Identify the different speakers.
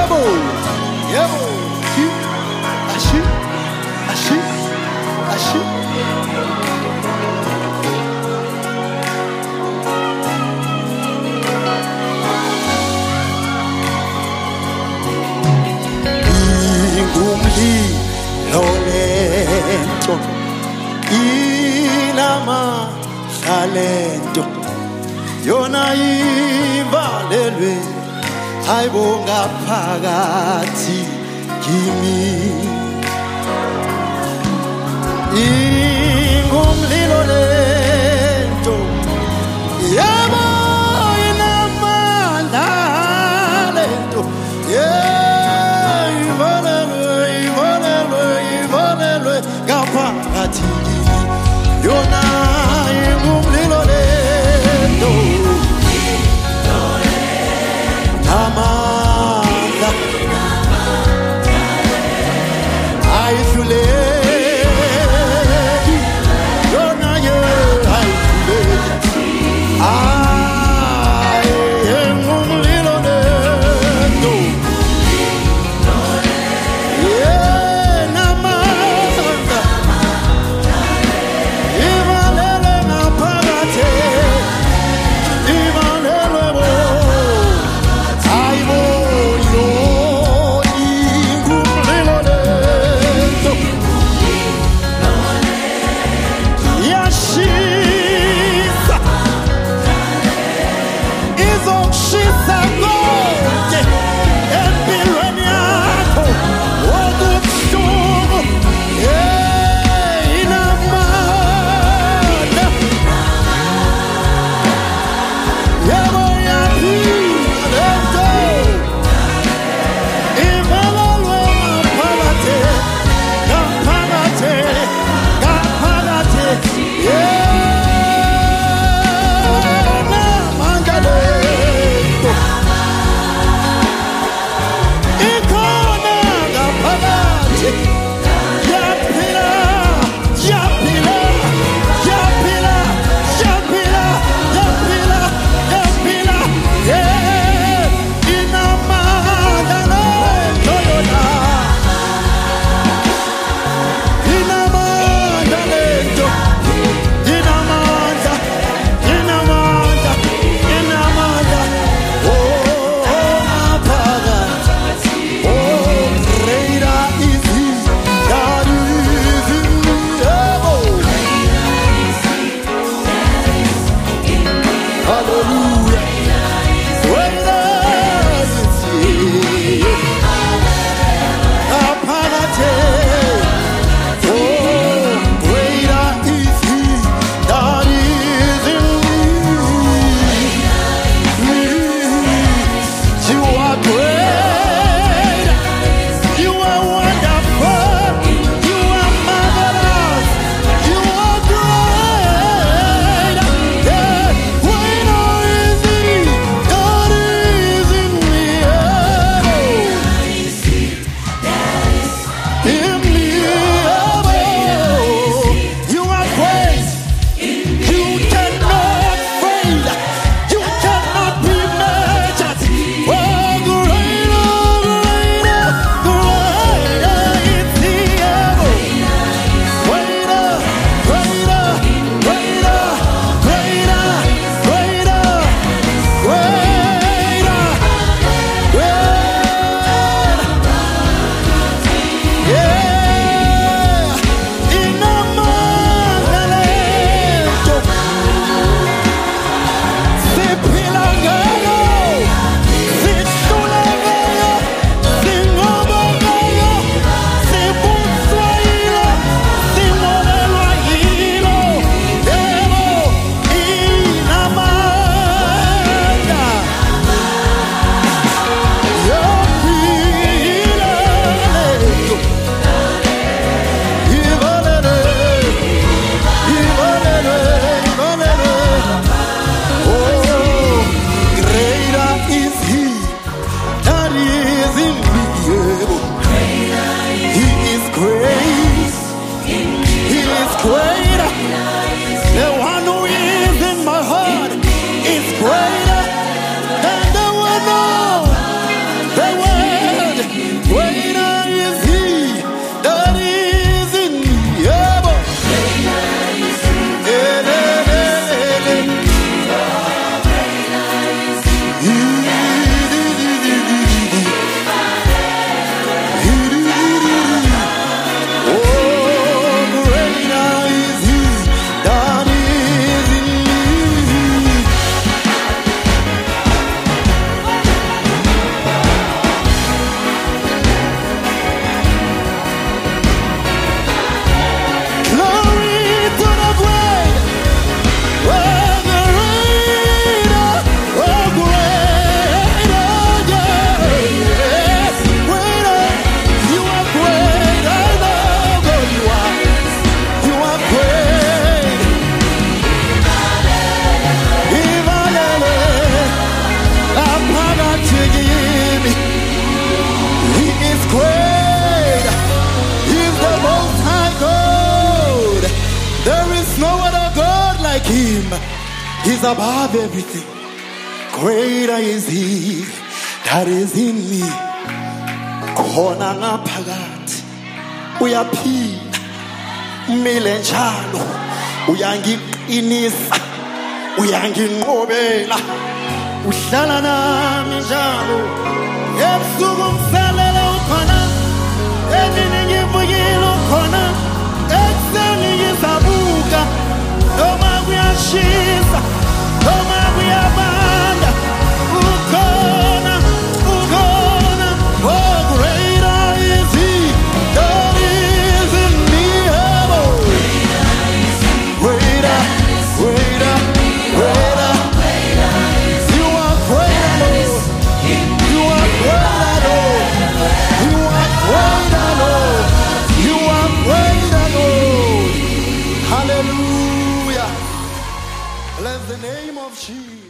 Speaker 1: Yebo, yebo, ashi, ashi, ashi. Ingumlilo lento, inamandla yona ivalelwe ayibonga phakathi kimi. Ingumlilo lento, yebo inamandla lento, ivalelwe ngaphakathi kimi. Yona ingumlilo lento, amanda ayifuleki, yona ye ayifuleki, engumlilo lento, namanda ivalele ngaphakathi, ivalele bo. He's above everything. Greater is He that is in me. Khona ngaphakathi uyaphila umile njalo uyangiqinisa uyanginqobela uhlala nami njalo ebusuku ngisalela ukhona emini ngivukile ukhona ekuseni ngizabuka noma kuyashisa noma kuyabanda ukhona ukhona. Oh, greater is He that is in me. Oh, greater, greater, greater. You are greater, Lord. You are greater, Lord. You are greater, Lord. You are greater, Lord. Hallelujah. Bless the name of Jesus.